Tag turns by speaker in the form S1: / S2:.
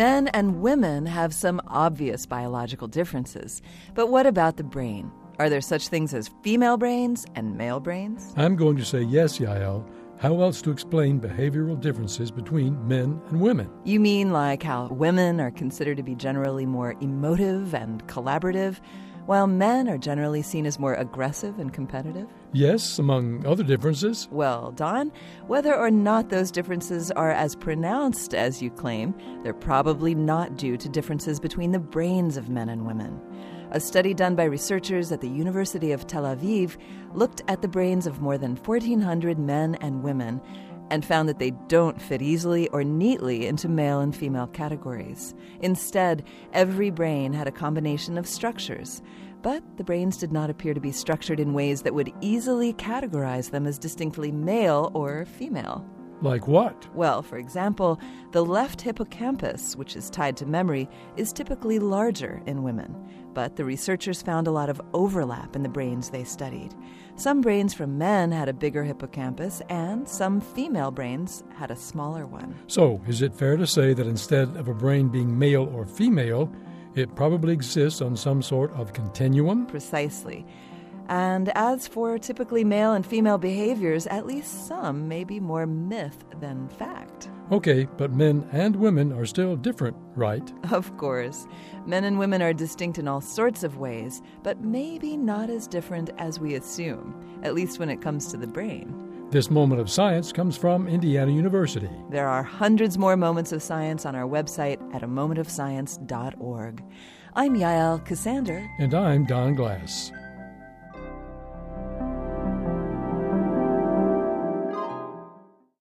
S1: Men and women have some obvious biological differences. But what about the brain? Are there such things as female brains and male brains?
S2: I'm going to say yes, Yael. How else to explain behavioral differences between men and women?
S1: You mean like how women are considered to be generally more emotive and collaborative, while men are generally seen as more aggressive and competitive?
S2: Yes, among other differences.
S1: Well, Don, whether or not those differences are as pronounced as you claim, they're probably not due to differences between the brains of men and women. A study done by researchers at the University of Tel Aviv looked at the brains of more than 1,400 men and women and found that they don't fit easily or neatly into male and female categories. Instead, every brain had a combination of structures, but the brains did not appear to be structured in ways that would easily categorize them as distinctly male or female.
S2: Like what?
S1: Well, for example, the left hippocampus, which is tied to memory, is typically larger in women. But the researchers found a lot of overlap in the brains they studied. Some brains from men had a bigger hippocampus, and some female brains had a smaller one.
S2: So, is it fair to say that instead of a brain being male or female, it probably exists on some sort of continuum?
S1: Precisely. And as for typically male and female behaviors, at least some may be more myth than fact.
S2: Okay, but men and women are still different, right?
S1: Of course. Men and women are distinct in all sorts of ways, but maybe not as different as we assume, at least when it comes to the brain.
S2: This moment of science comes from Indiana University.
S1: There are hundreds more moments of science on our website at amomentofscience.org. I'm Yael Cassander.
S2: And I'm Don Glass.